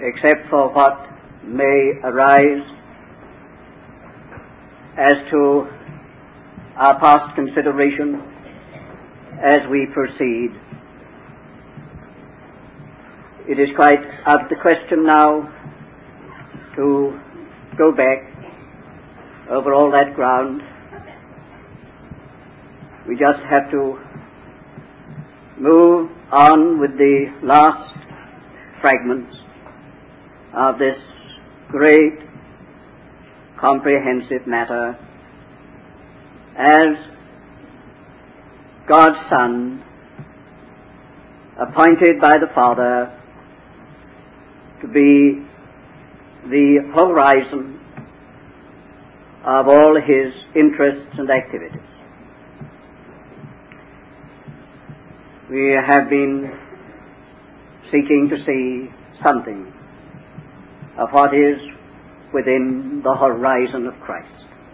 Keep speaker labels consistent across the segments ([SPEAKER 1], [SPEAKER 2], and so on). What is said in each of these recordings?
[SPEAKER 1] except for what may arise as to our past consideration as we proceed. It is quite out of the question now to go back over all that ground. We just have to move on with the last fragments of this great comprehensive matter as God's Son, appointed by the Father to be the horizon of all his interests and activities. We have been seeking to see something of what is within the horizon of Christ.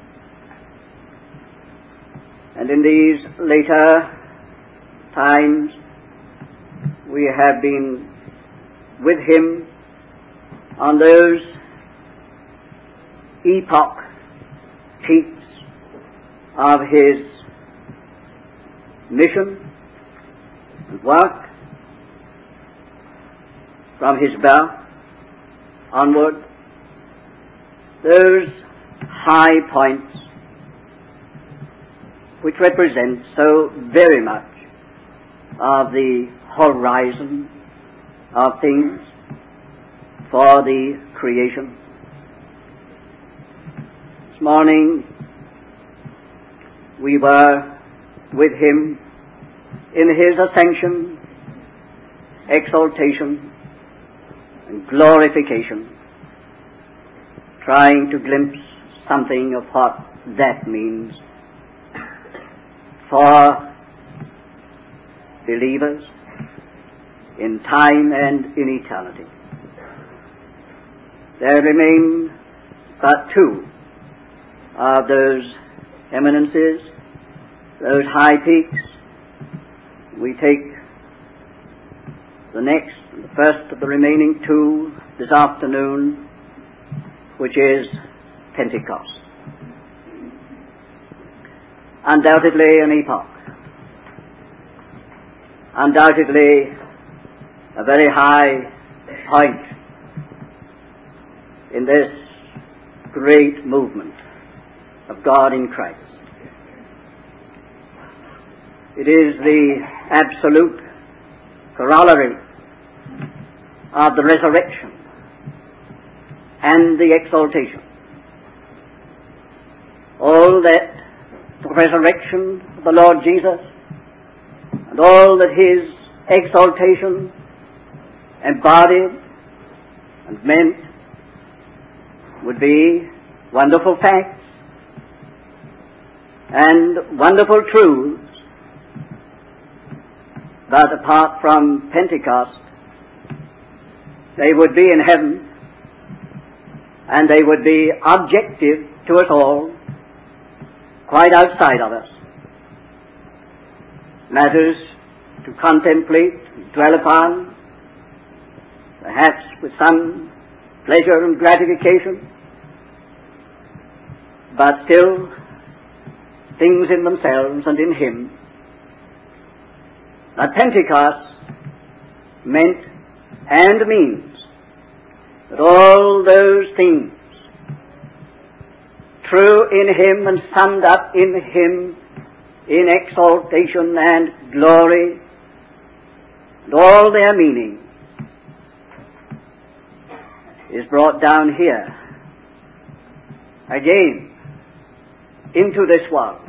[SPEAKER 1] And in these later times, we have been with him on those epoch peaks of his mission and work, from his birth onward, those high points which represent so very much of the horizon of things for the creation. This morning we were with him in his ascension, exaltation, and glorification, trying to glimpse something of what that means for believers in time and in eternity. There remain but two of those eminences, those high peaks. We take the next, the first of the remaining two this afternoon, which is Pentecost. Undoubtedly an epoch. Undoubtedly a very high point in this great movement of God in Christ. It is the absolute corollary of the resurrection and the exaltation. All that the resurrection of the Lord Jesus and all that his exaltation embodied and meant would be wonderful facts and wonderful truths, but apart from Pentecost, they would be in heaven, and they would be objective to us all, quite outside of us. Matters to contemplate, dwell upon, perhaps with some pleasure and gratification, but still things in themselves and in him. But Pentecost meant and means that all those things, true in him and summed up in him in exaltation and glory, and all their meaning, is brought down here again into this world,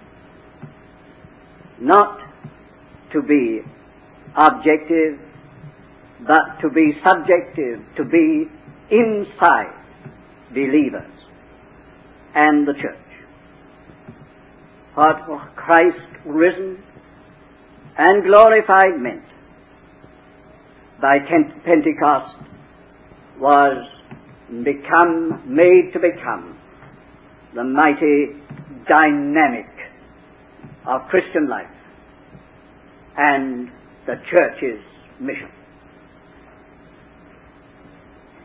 [SPEAKER 1] not to be objective, but to be subjective, to be inside believers and the church. What Christ risen and glorified meant by Pentecost was made to become the mighty dynamic of Christian life and the church's mission.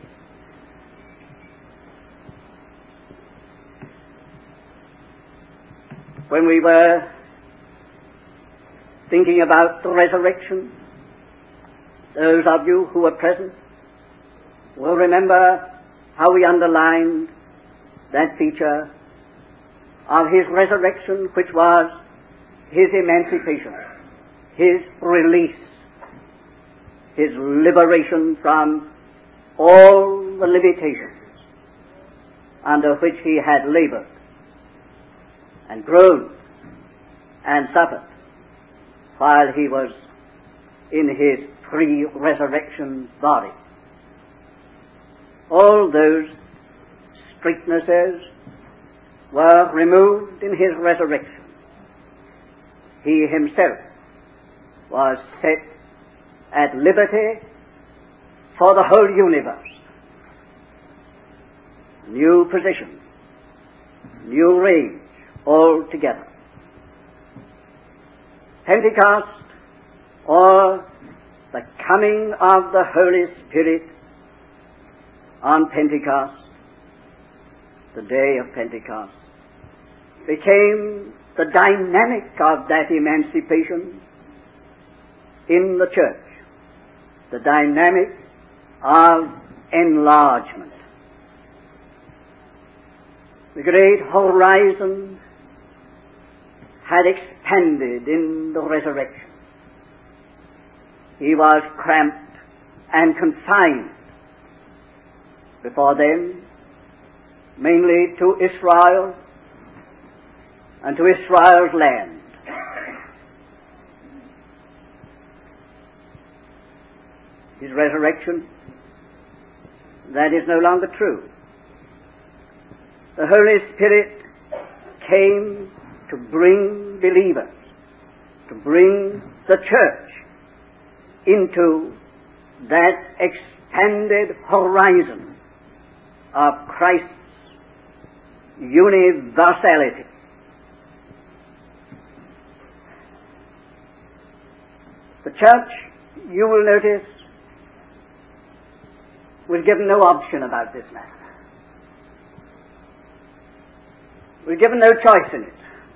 [SPEAKER 1] when we were thinking about the resurrection, those of you who were present will remember how we underlined that feature of his resurrection, which was his emancipation, his release, his liberation from all the limitations under which he had labored and groaned and suffered while he was in his pre-resurrection body. All those straitnesses were removed in his resurrection. He himself was set at liberty for the whole universe. New position, new range altogether. Pentecost, or the coming of the Holy Spirit on Pentecost, the day of Pentecost, became the dynamic of that emancipation in the church, the dynamic of enlargement. The great horizon had expanded in the resurrection. He was cramped and confined before then, mainly to Israel and to Israel's land. His resurrection, that is no longer true. The Holy Spirit came to bring believers, to bring the church into that expanded horizon of Christ's universality. The church, you will notice, was given no option about this matter. Was given no choice in it.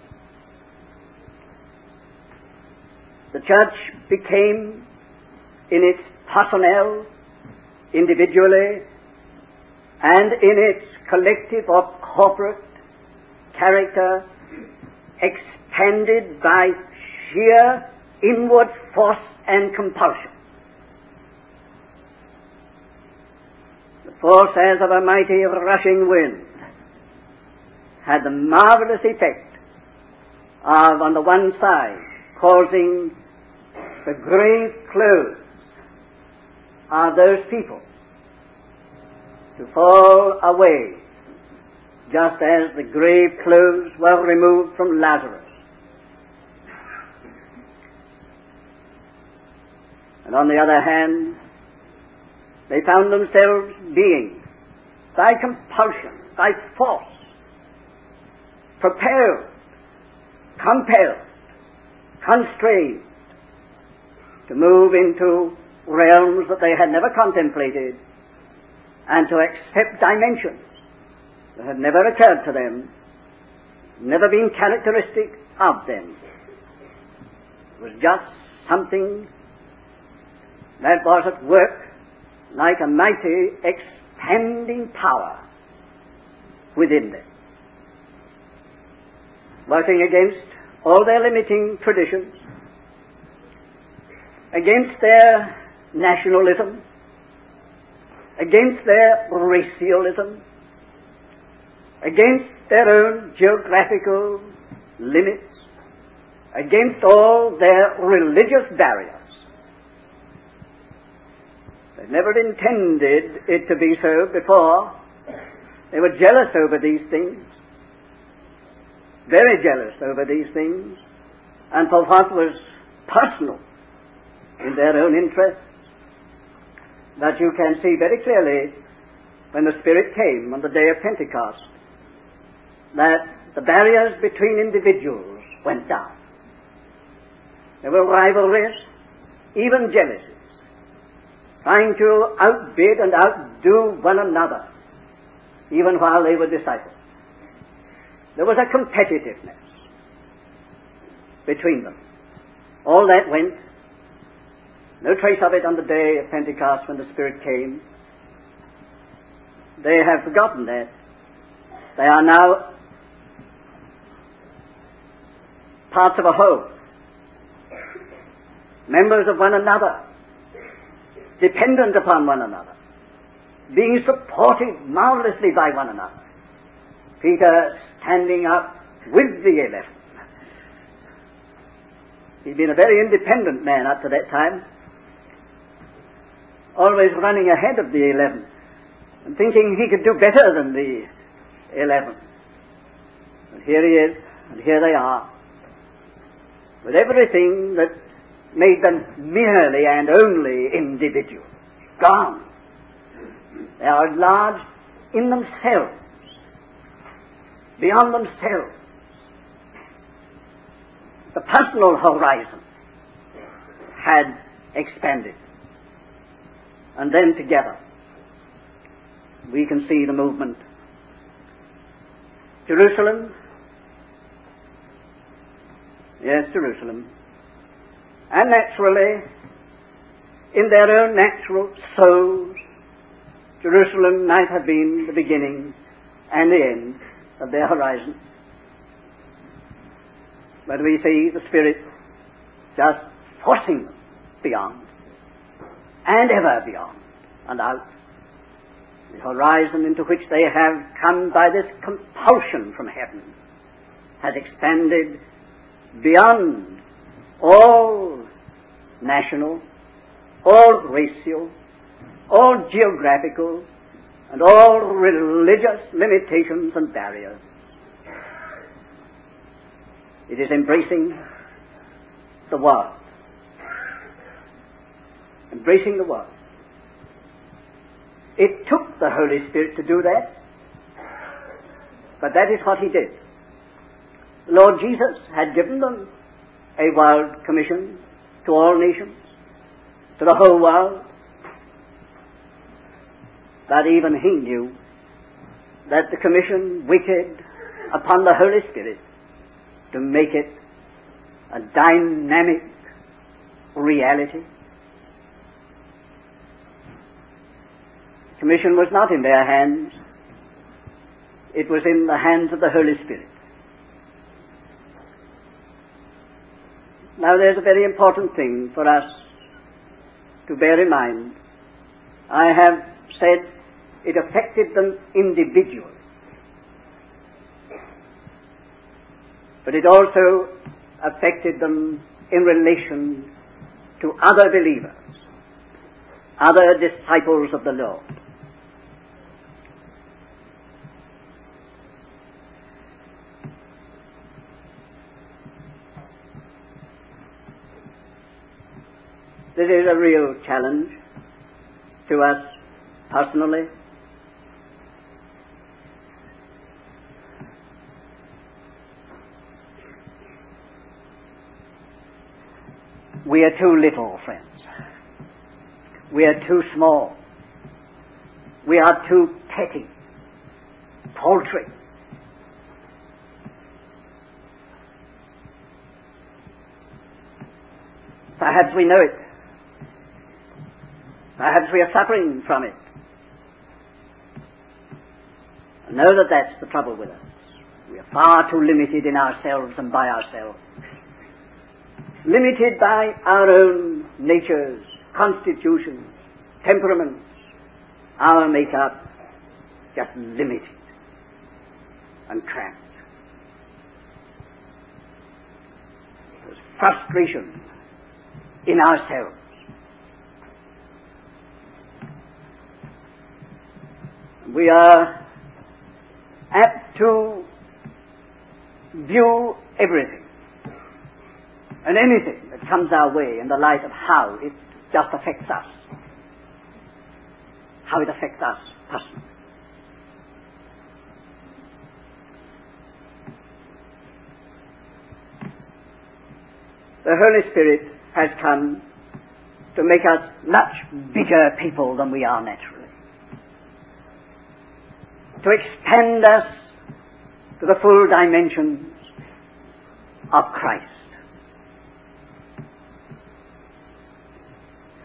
[SPEAKER 1] The church became, in its personnel, individually, and in its collective or corporate character, expanded by sheer inward force and compulsion. The force as of a mighty rushing wind had the marvelous effect of, on the one side, causing the grave clothes of those people to fall away, just as the grave clothes were removed from Lazarus. And on the other hand, they found themselves being, by compulsion, by force, propelled, compelled, constrained to move into realms that they had never contemplated and to accept dimensions that had never occurred to them, never been characteristic of them. It was just something that was at work like a mighty expanding power within them, working against all their limiting traditions, against their nationalism, against their racialism, against their own geographical limits, against all their religious barriers. They never intended it to be so before. They were jealous over these things, very jealous over these things, and for what was personal in their own interests. But you can see very clearly when the Spirit came on the day of Pentecost that the barriers between individuals went down. There were rivalries, even jealousies, trying to outbid and outdo one another, even while they were disciples. There was a competitiveness. between them. All that went. No trace of it on the day of Pentecost when the Spirit came. They have forgotten that. They are now parts of a whole, members of one another, dependent upon one another, being supported marvelously by one another. Peter standing up with the 11. He'd been a very independent man up to that time, always running ahead of the 11 and thinking he could do better than the 11. And here he is, and here they are, with everything that made them merely and only individual gone. They are enlarged in themselves, beyond themselves. The personal horizon had expanded. And then together we can see the movement. Jerusalem, yes, Jerusalem, and naturally, in their own natural souls, Jerusalem might have been the beginning and the end of their horizon. But we see the Spirit just forcing them beyond, and ever beyond, and out. The horizon into which they have come by this compulsion from heaven has expanded beyond all national, all racial, all geographical, and all religious limitations and barriers. It is embracing the world. Embracing the world. It took the Holy Spirit to do that, but that is what He did. The Lord Jesus had given them a world commission to all nations, to the whole world, but even He knew that the commission waited upon the Holy Spirit to make it a dynamic reality. The commission was not in their hands. It was in the hands of the Holy Spirit. Now there's a very important thing for us to bear in mind. I have said it affected them individually, but it also affected them in relation to other believers, other disciples of the Lord. This is a real challenge to us personally. We are too little, friends. We are too small. We are too petty, paltry. Perhaps we know it. Perhaps we are suffering from it. I know that that's the trouble with us. We are far too limited in ourselves and by ourselves. Limited by our own natures, constitutions, temperaments, our makeup, just limited and cramped. There's frustration in ourselves. We are apt to view everything and anything that comes our way in the light of how it just affects us, how it affects us personally. The Holy Spirit has come to make us much bigger people than we are naturally, to expand us to the full dimensions of Christ.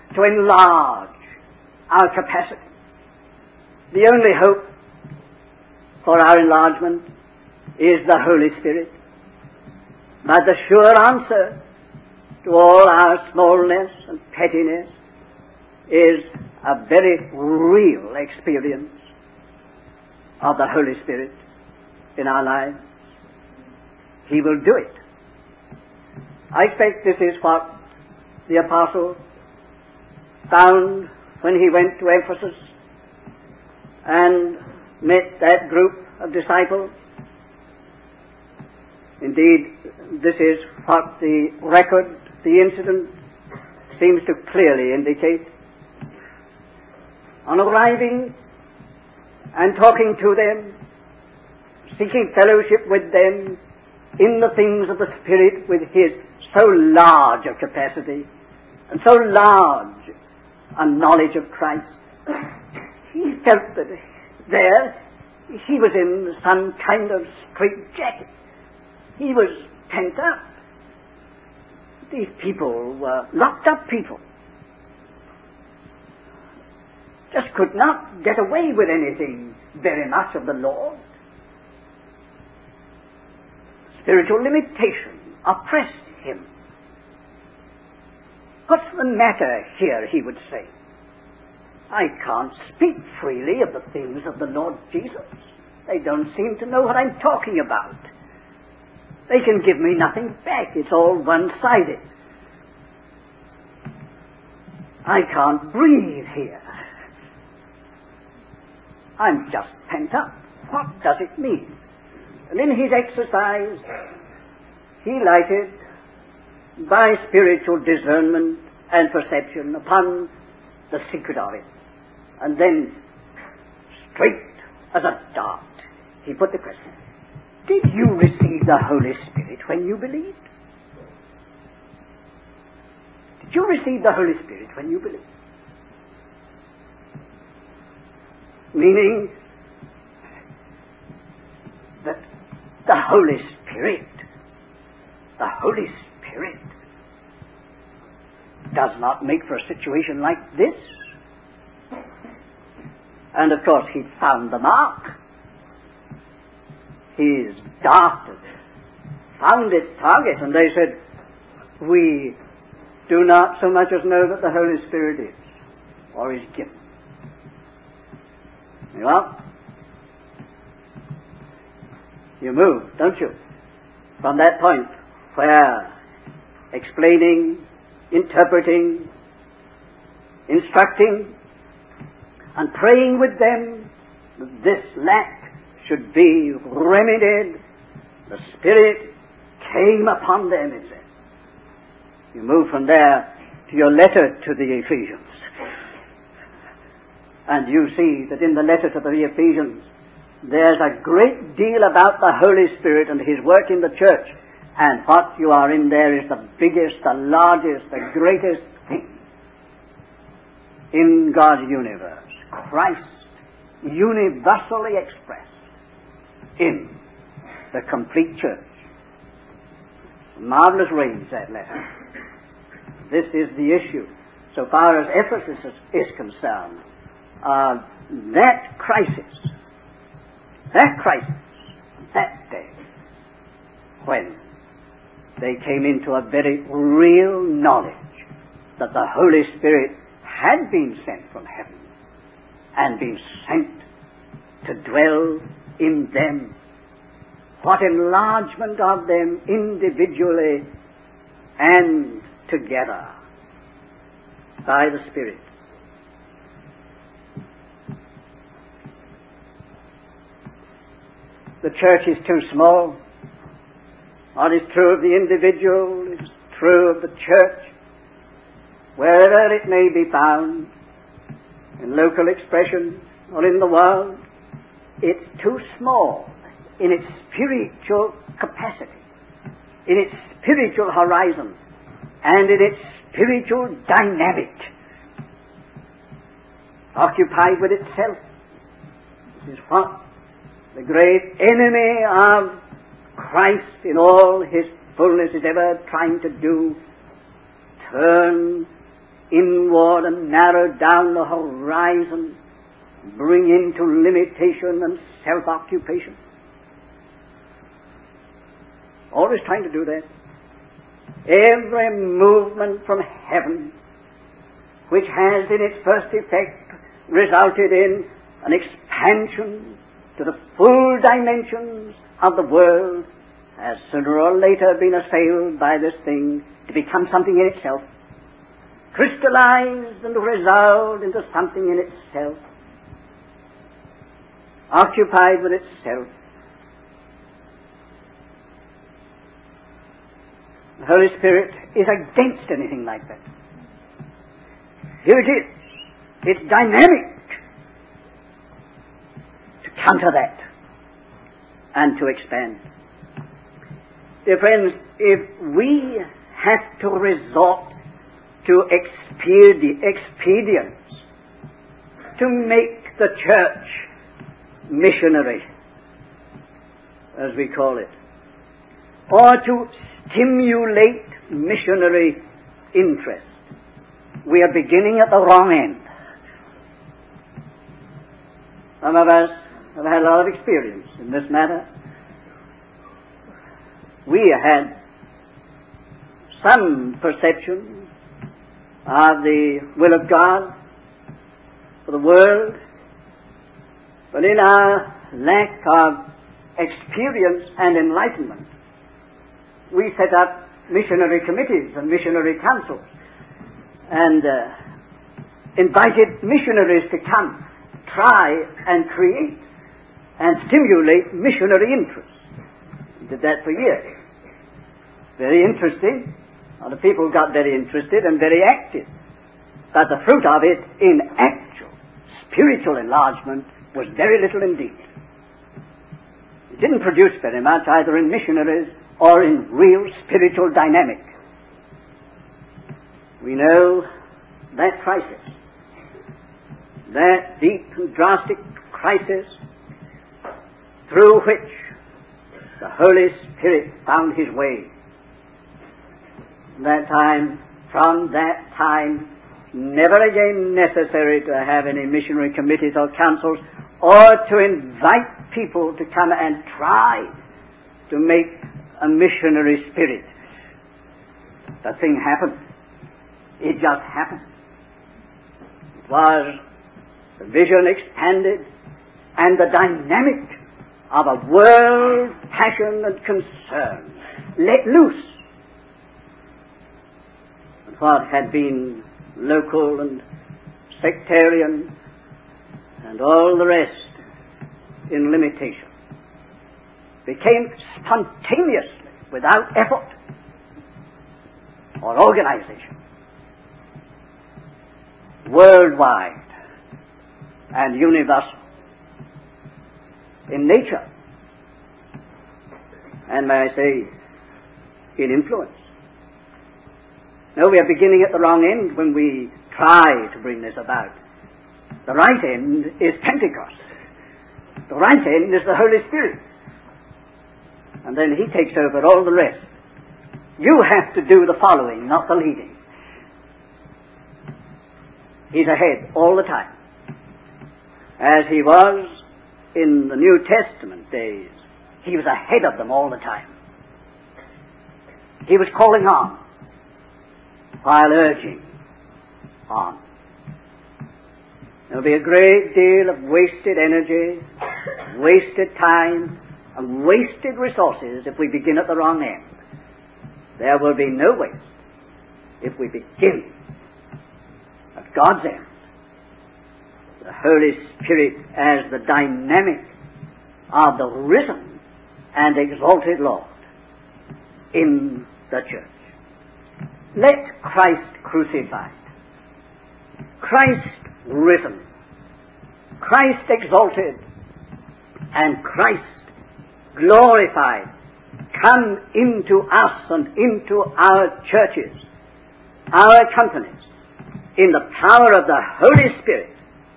[SPEAKER 1] to enlarge our capacity. The only hope for our enlargement is the Holy Spirit. But the sure answer to all our smallness and pettiness is a very real experience of the Holy Spirit in our lives. He will do it. I expect this is what the apostle found when he went to Ephesus and met that group of disciples. Indeed, this is what the record, the incident, seems to clearly indicate. On arriving and talking to them, seeking fellowship with them in the things of the Spirit with his so large a capacity and so large a knowledge of Christ, he felt that there he was in some kind of straitjacket. He was pent up. These people were locked up people. Just could not get away with anything very much of the Lord. Spiritual limitation oppressed him. What's the matter here, he would say. I can't speak freely of the things of the Lord Jesus. They don't seem to know what I'm talking about. They can give me nothing back. It's all one-sided. I can't breathe here. I'm just pent up. What does it mean? And in his exercise, he lighted by spiritual discernment and perception upon the secret of it. And then, straight as a dart, he put the question, did you receive the Holy Spirit when you believed? Did you receive the Holy Spirit when you believed? Meaning that the Holy Spirit does not make for a situation like this. And of course he found the mark. He's darted, found its target, and they said, we do not so much as know that the Holy Spirit is, or is given. Well, you move, don't you, from that point where explaining, interpreting, instructing, and praying with them that this lack should be remedied. The Spirit came upon them, it says. You move from there to your letter to the Ephesians. And you see that in the letter to the Ephesians, there's a great deal about the Holy Spirit and His work in the church. And what you are in there is the biggest, the largest, the greatest thing in God's universe. Christ universally expressed in the complete church. Marvelous reigns, that letter. This is the issue. So far as Ephesus is concerned, that crisis, that day, when they came into a very real knowledge that the Holy Spirit had been sent from heaven and been sent to dwell in them. What enlargement of them individually and together by the Spirit. The church is too small. What is true of the individual is true of the church, wherever it may be found, in local expression or in the world. It's too small in its spiritual capacity, in its spiritual horizon, and in its spiritual dynamic. Occupied with itself. This is what the great enemy of Christ in all his fullness is ever trying to do. Turn inward and narrow down the horizon, bring into limitation and self-occupation. Always trying to do that. Every movement from heaven, which has in its first effect resulted in an expansion to the full dimensions of the world, has sooner or later been assailed by this thing to become something in itself, crystallized and resolved into something in itself, occupied with itself. The Holy Spirit is against anything like that. Here it is. It's dynamic to counter that and to expand. Dear friends, if we have to resort to expedients to make the church missionary, as we call it, or to stimulate missionary interest, we are beginning at the wrong end. Some of us have had a lot of experience in this matter. We had some perception of the will of God for the world, but in our lack of experience and enlightenment, we set up missionary committees and missionary councils and invited missionaries to come, try and create and stimulate missionary interest. We did that for years. Very interesting. The people got very interested and very active. But the fruit of it in actual spiritual enlargement was very little indeed. It didn't produce very much either in missionaries or in real spiritual dynamic. We know that crisis, that deep and drastic crisis through which the Holy Spirit found His way. From that time, never again necessary to have any missionary committees or councils or to invite people to come and try to make a missionary spirit. The thing happened. It just happened. It was the vision expanded and the dynamic of a world passion and concern let loose. And what had been local and sectarian and all the rest in limitation became spontaneously, without effort or organization, worldwide and universal in nature, and may I say, in influence. No, we are beginning at the wrong end when we try to bring this about. The right end is Pentecost. The right end is the Holy Spirit. And then He takes over all the rest. You have to do the following, not the leading. He's ahead all the time. As He was in the New Testament days, He was ahead of them all the time. He was calling on while urging on. There'll be a great deal of wasted energy, wasted time, and wasted resources if we begin at the wrong end. There will be no waste if we begin at God's end. The Holy Spirit as the dynamic of the risen and exalted Lord in the church. Let Christ crucified, Christ risen, Christ exalted, and Christ glorified come into us and into our churches, our companies, in the power of the Holy Spirit.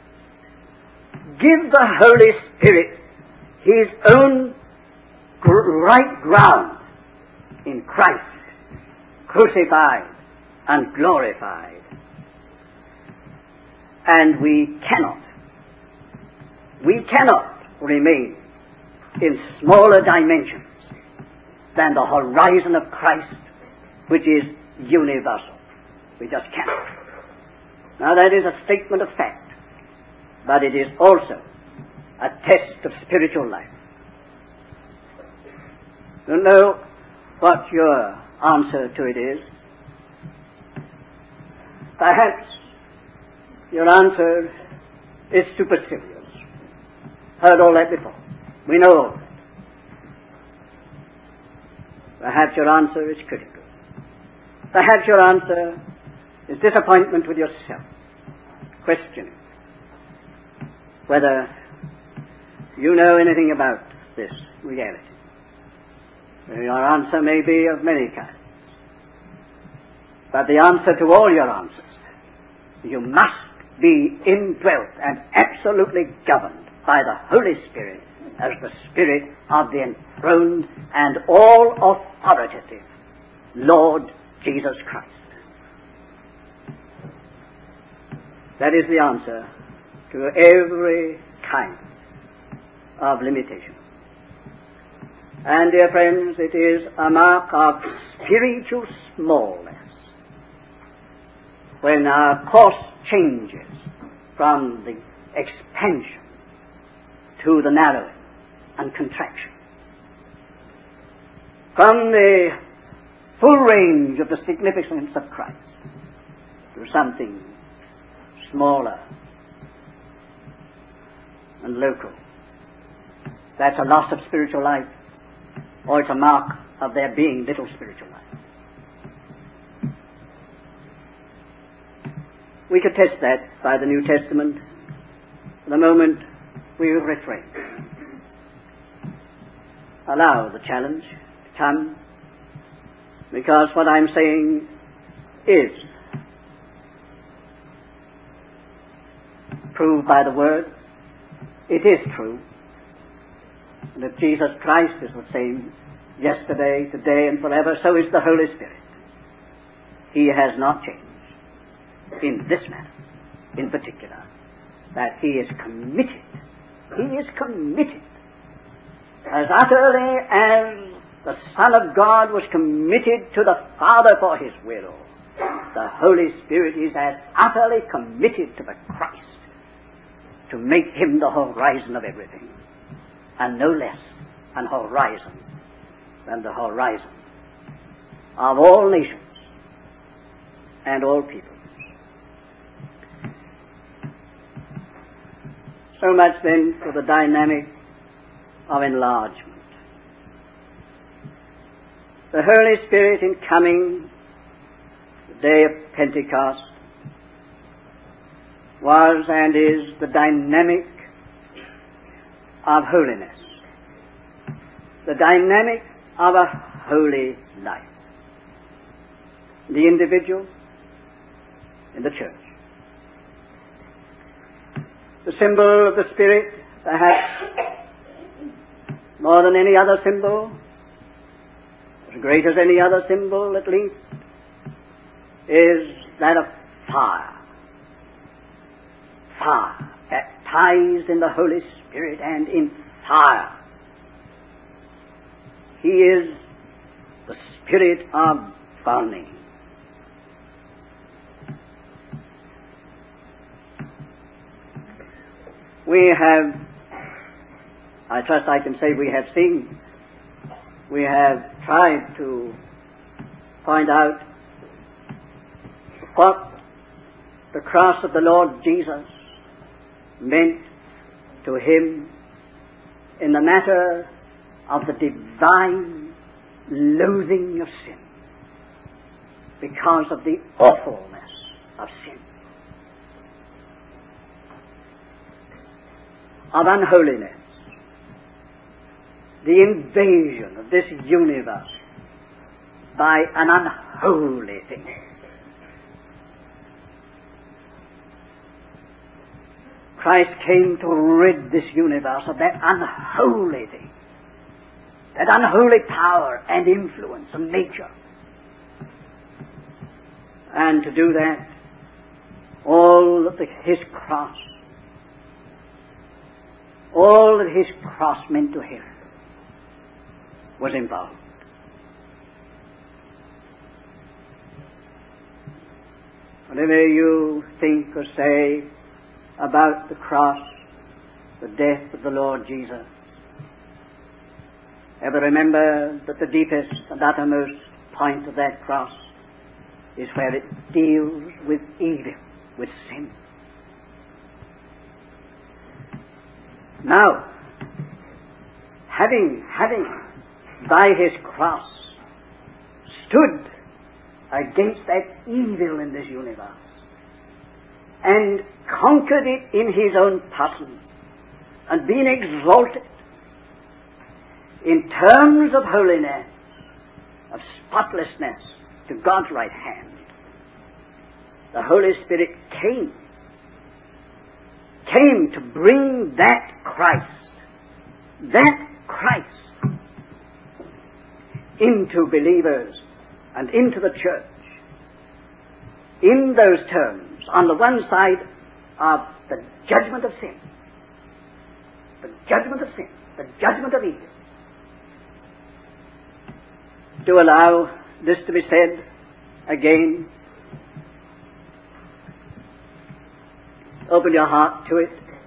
[SPEAKER 1] Give the Holy Spirit His own right ground in Christ, crucified and glorified And we cannot remain in smaller dimensions than the horizon of Christ, which is universal. We just cannot. Now that is a statement of fact, but it is also a test of spiritual life. You know what your answer to it is? Perhaps your answer is supercilious. Heard all that before. We know all that. Perhaps your answer is critical. Perhaps your answer is disappointment with yourself, questioning whether you know anything about this reality. Your answer may be of many kinds, but the answer to all your answers, you must be indwelt and absolutely governed by the Holy Spirit as the Spirit of the enthroned and all authoritative Lord Jesus Christ. That is the answer to every kind of limitation. And, dear friends, it is a mark of spiritual smallness when our course changes from the expansion to the narrowing and contraction. From the full range of the significance of Christ to something smaller and local. That's a loss of spiritual life, or it's a mark of there being little spiritual life. We could test that by the New Testament. For the moment, we will refrain. Allow the challenge to come, because what I'm saying is proved by the Word. It is true that Jesus Christ is the same yesterday, today, and forever. So is the Holy Spirit. He has not changed in this matter, in particular, that He is committed. He is committed as utterly as the Son of God was committed to the Father for His will. The Holy Spirit is as utterly committed to the Christ to make Him the horizon of everything, and no less an horizon than the horizon of all nations and all peoples. So much then for the dynamic of enlargement. The Holy Spirit in coming the day of Pentecost was and is the dynamic of holiness, the dynamic of a holy life, the individual in the church. The symbol of the Spirit, perhaps more than any other symbol, as great as any other symbol at least, is that of fire. Fire, baptized in the Holy Spirit and in fire. He is the Spirit of burning. We have, I trust I can say we have seen, we have tried to point out what the cross of the Lord Jesus meant to Him in the matter of the divine loathing of sin, because of the awfulness of sin, of unholiness, the invasion of this universe by an unholy thing. Christ came to rid this universe of that unholy thing, that unholy power and influence and nature. And to do that, all that his cross meant to him was involved. Whatever you think or say about the cross, the death of the Lord Jesus, ever remember that the deepest and uttermost point of that cross is where it deals with evil, with sin. Now, having by his cross stood against that evil in this universe and conquered it in his own person and been exalted in terms of holiness, of spotlessness to God's right hand, the Holy Spirit came to bring that Christ into believers and into the church in those terms. On the one side of the judgment of sin, the judgment of evil. To allow this to be said again, open your heart to it.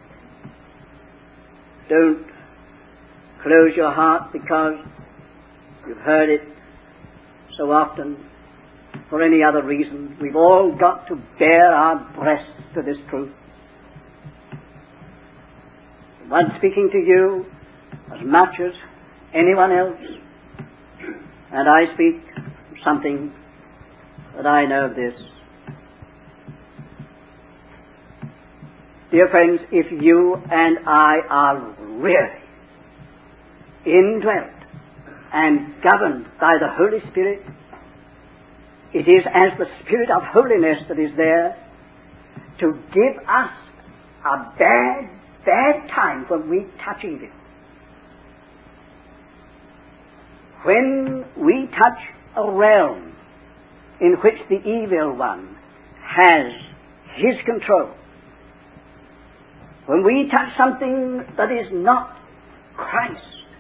[SPEAKER 1] Don't close your heart because you've heard it so often for any other reason. We've all got to bare our breasts to this truth. I'm speaking to you as much as anyone else, and I speak something that I know of this. Dear friends, if you and I are really indwelt and governed by the Holy Spirit, it is as the Spirit of holiness that is there to give us a bad time when we touch evil. When we touch a realm in which the evil one has his control, when we touch something that is not Christ,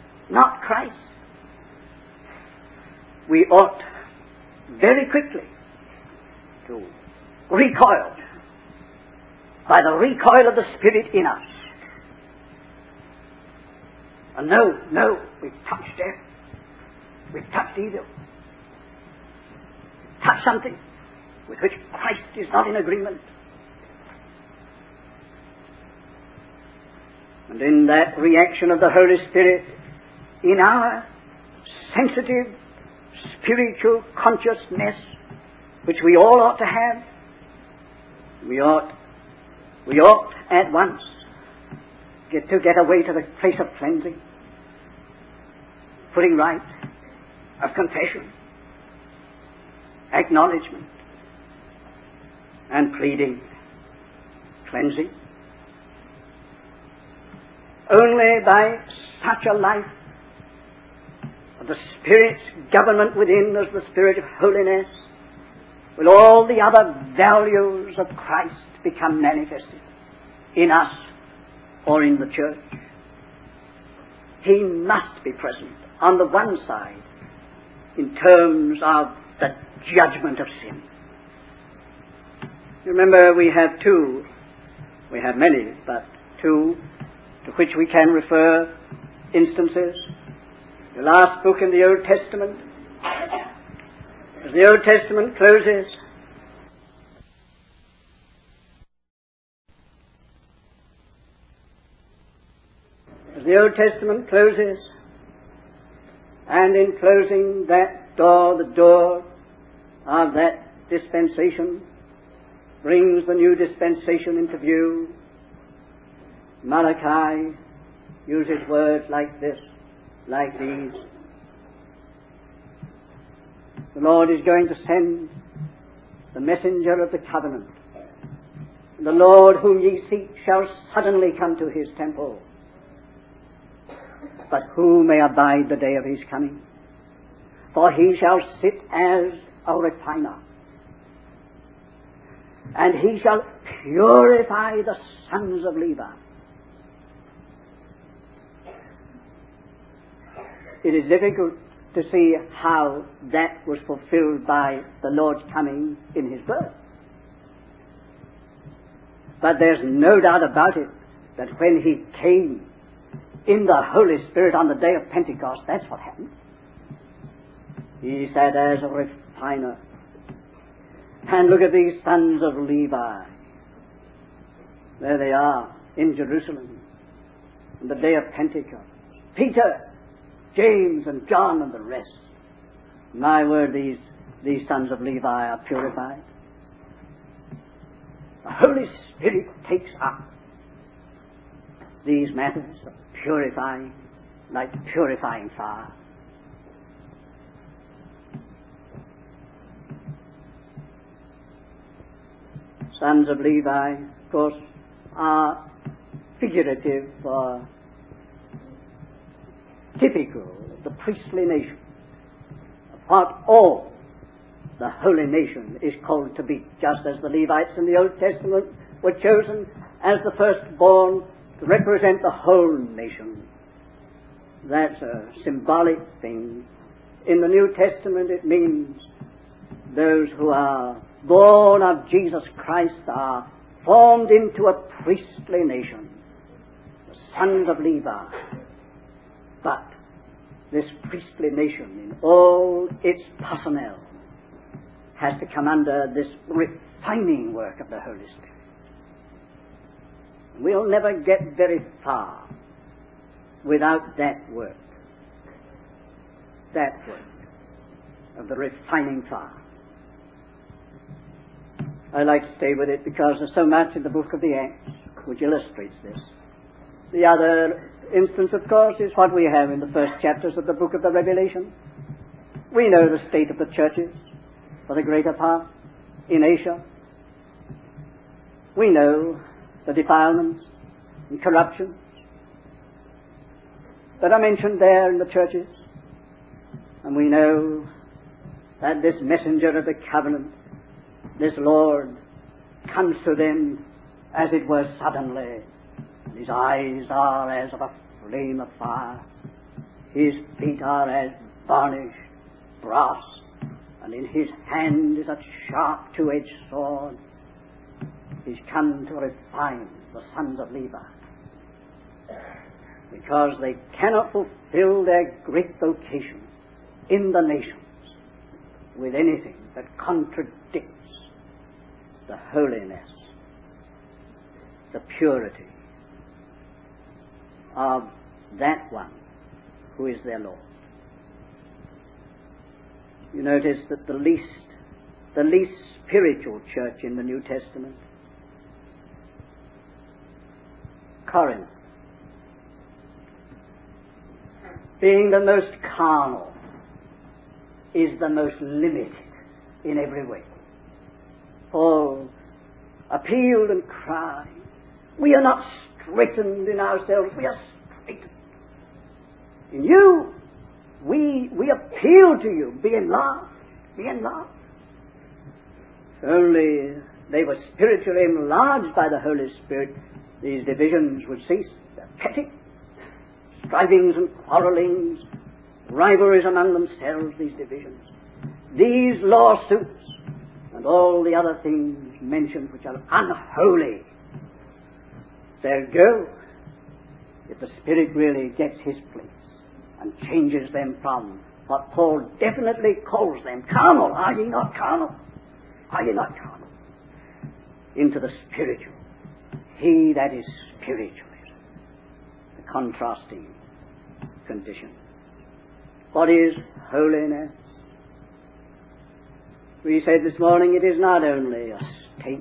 [SPEAKER 1] we ought very quickly to recoil by the recoil of the Spirit in us. And no, we've touched death. We've touched evil. Touched something with which Christ is not in agreement. And in that reaction of the Holy Spirit, in our sensitive spiritual consciousness, which we all ought to have, we ought at once get away to the place of cleansing, putting right, of confession, acknowledgement, and pleading, cleansing. Only by such a life of the Spirit's government within us, the Spirit of holiness, will all the other values of Christ become manifested in us or in the church. He must be present on the one side in terms of the judgment of sin. You remember we have many, but two to which we can refer instances. The last book in the Old Testament, as the Old Testament closes, and in closing that door, the door of that dispensation brings the new dispensation into view. Malachi uses words like this, like these. The Lord is going to send the messenger of the covenant. The Lord whom ye seek shall suddenly come to his temple. But who may abide the day of his coming? For he shall sit as a refiner, and he shall purify the sons of Levi. It is difficult to see how that was fulfilled by the Lord's coming in his birth. But there's no doubt about it that when he came in the Holy Spirit on the day of Pentecost, that's what happened. He said, as a refiner. And look at these sons of Levi. There they are in Jerusalem on the day of Pentecost. Peter, James and John and the rest. My word, these sons of Levi are purified. The Holy Spirit takes up these matters of purifying, like purifying fire. Sons of Levi, of course, are figurative or typical of the priestly nation, of what all the holy nation is called to be, just as the Levites in the Old Testament were chosen as the firstborn to represent the whole nation. That's a symbolic thing. In the New Testament it means those who are born of Jesus Christ are formed into a priestly nation, the sons of Levi. But this priestly nation, in all its personnel, has to come under this refining work of the Holy Spirit. We'll never get very far without that work of the refining fire. I like to stay with it because there's so much in the book of the Acts which illustrates this. The other instance, of course, is what we have in the first chapters of the book of the Revelation. We know the state of the churches, for the greater part, in Asia. We know the defilements and corruptions that are mentioned there in the churches. And we know that this messenger of the covenant, this Lord, comes to them as it were suddenly. And his eyes are as of a flame of fire. His feet are as varnished brass. And in his hand is a sharp two-edged sword. He's come to refine the sons of Levi, because they cannot fulfill their great vocation in the nations with anything that contradicts the holiness, the purity of that one who is their Lord. You notice that the least spiritual church in the New Testament, Corinth, being the most carnal, is the most limited in every way. Paul appealed and cried, we are not straightened in ourselves, we are straightened in you. We appeal to you, be enlarged, be enlarged. If only they were spiritually enlarged by the Holy Spirit, these divisions would cease. They're petty, strivings and quarrelings, rivalries among themselves, these divisions, these lawsuits, and all the other things mentioned which are unholy. They'll go if the Spirit really gets his place and changes them from what Paul definitely calls them, carnal. Are ye not carnal? Are ye not carnal? Into the spiritual. He that is spiritual is the contrasting condition. What is holiness? We said this morning it is not only a state.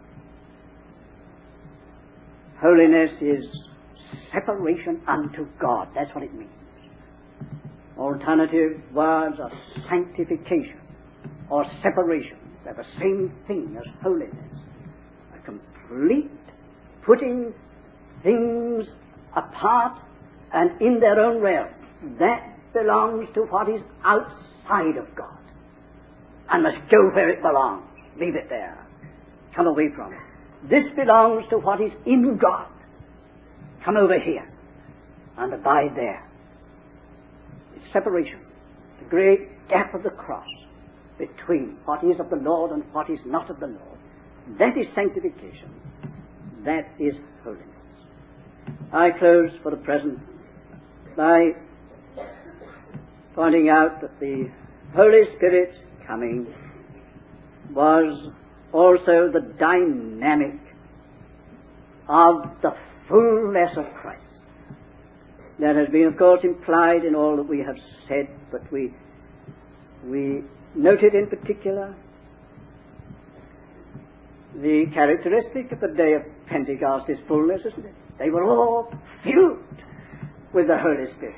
[SPEAKER 1] Holiness is separation unto God. That's what it means. Alternative words are sanctification or separation. They're the same thing as holiness. A complete putting things apart and in their own realm. That belongs to what is outside of God and must go where it belongs. Leave it there. Come away from it. This belongs to what is in God. Come over here and abide there. It's separation. The great gap of the cross between what is of the Lord and what is not of the Lord. That is sanctification. That is holiness. I close for the present by pointing out that the Holy Spirit's coming was also the dynamic of the fullness of Christ. That has been, of course, implied in all that we have said, but we noted in particular the characteristic of the day of Pentecost is fullness, isn't it? They were all filled with the Holy Spirit.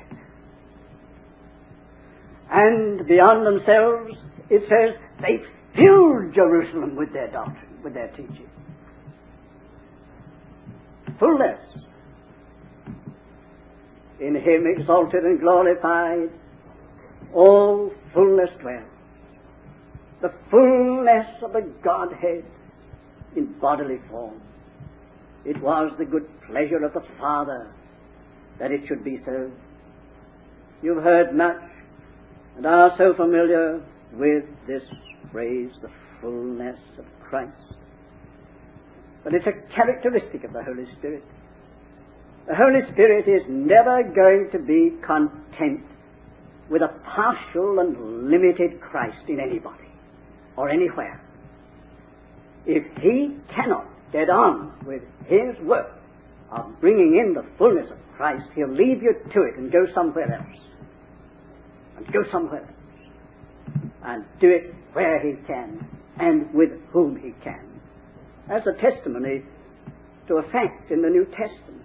[SPEAKER 1] And beyond themselves, it says, they filled Jerusalem with their doctrine, with their teaching. Fullness. In Him exalted and glorified, all fullness dwells. The fullness of the Godhead in bodily form. It was the good pleasure of the Father that it should be so. You've heard much and are so familiar with this phrase, the fullness of Christ. But it's a characteristic of the Holy Spirit. The Holy Spirit is never going to be content with a partial and limited Christ in anybody or anywhere. If He cannot get on with His work of bringing in the fullness of Christ, He'll leave you to it and go somewhere else. And go somewhere else. And do it where He can and with whom He can. That's a testimony to a fact in the New Testament.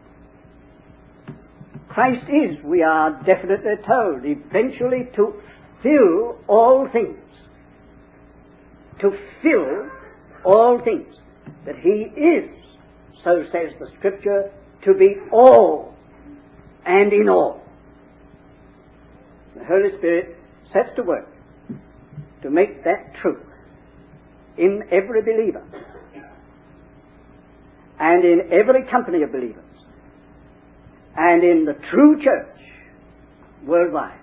[SPEAKER 1] Christ is, we are definitely told, eventually to fill all things. To fill all things. That He is, so says the Scripture, to be all and in all. The Holy Spirit sets to work to make that true in every believer and in every company of believers and in the true church worldwide.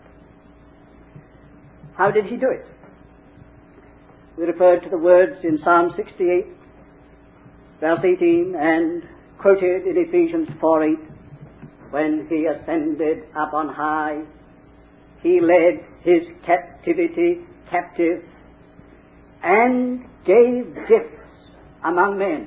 [SPEAKER 1] How did He do it? We referred to the words in Psalm 68, verse 18, and quoted in Ephesians 4:8, when He ascended up on high, He led His captivity captive and gave gifts among men.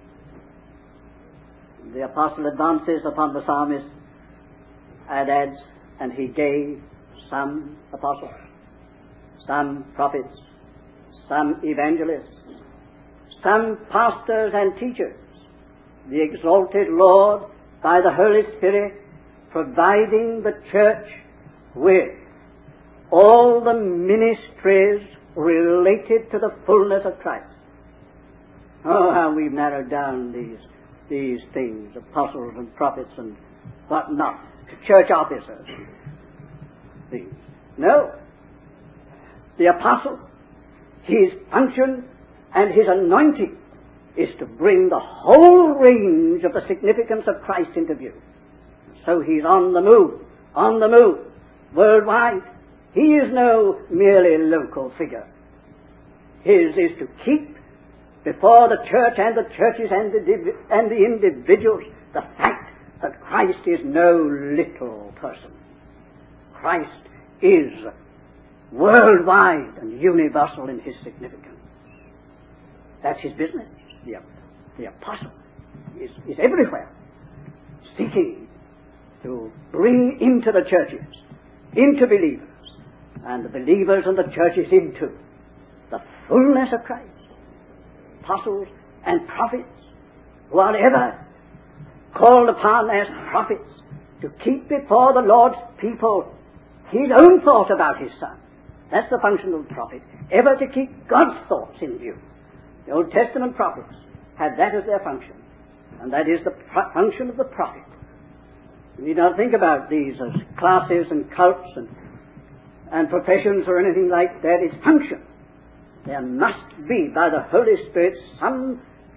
[SPEAKER 1] The apostle advances upon the psalmist and adds, and He gave some apostles, some prophets, some evangelists, some pastors and teachers. The exalted Lord, by the Holy Spirit, providing the church with all the ministries related to the fullness of Christ. Oh, how we've narrowed down these things, apostles and prophets and what not, to church officers. Things. No. The apostle, his function and his anointing is to bring the whole range of the significance of Christ into view. So he's on the move, worldwide. He is no merely local figure. His is to keep before the church and the churches and the individuals the fact that Christ is no little person. Christ is worldwide and universal in His significance. That's His business. The apostle is everywhere, seeking to bring into the churches, into believers, and the believers and the churches into the fullness of Christ. Apostles and prophets who are ever called upon as prophets to keep before the Lord's people His own thought about His Son. That's the function of the prophet, ever to keep God's thoughts in view. The Old Testament prophets had that as their function, and that is the function of the prophet. You need not think about these as classes and cults and professions or anything like that. It's function. There must be, by the Holy Spirit, some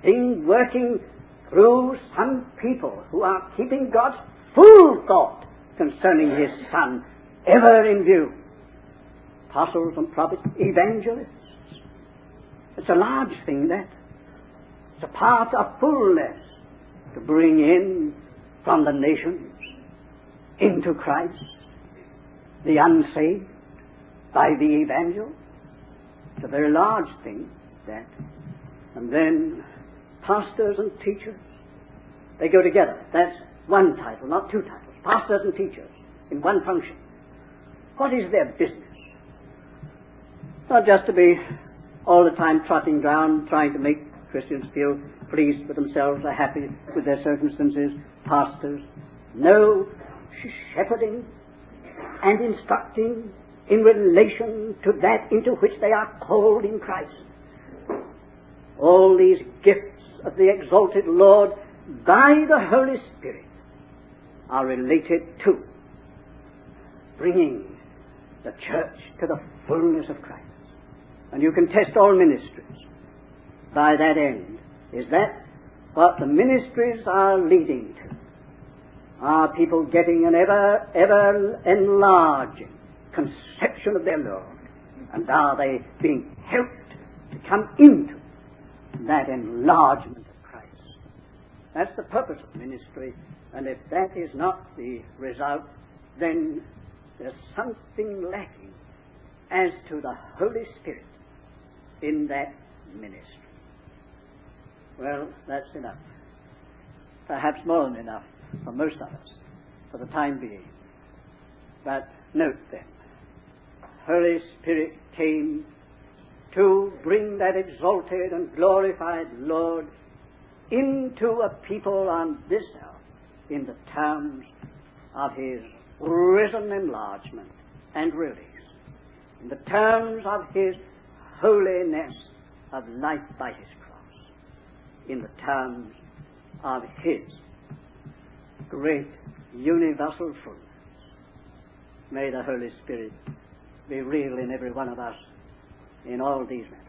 [SPEAKER 1] thing working through some people who are keeping God's full thought concerning His Son ever in view. Apostles and prophets, evangelists. It's a large thing, that. It's a part of fullness to bring in from the nations into Christ the unsaved by the evangel. It's a very large thing, that. And then pastors and teachers, they go together. That's one title, not two titles. Pastors and teachers in one function. What is their business? Not just to be all the time trotting around trying to make Christians feel pleased with themselves or happy with their circumstances. Pastors. No, shepherding and instructing in relation to that into which they are called in Christ. All these gifts of the exalted Lord by the Holy Spirit are related to bringing the church to the fullness of Christ. And you can test all ministries by that end. Is that what the ministries are leading to? Are people getting an ever enlarging conception of their Lord? And are they being helped to come into that enlargement of Christ? That's the purpose of ministry. And if that is not the result, then there's something lacking as to the Holy Spirit in that ministry. Well, that's enough. Perhaps more than enough for most of us, for the time being. But note then, Holy Spirit came to bring that exalted and glorified Lord into a people on this earth in the terms of His risen enlargement and release, in the terms of His holiness of life by His cross, in the terms of His great universal fullness. May the Holy Spirit be real in every one of us in all these matters.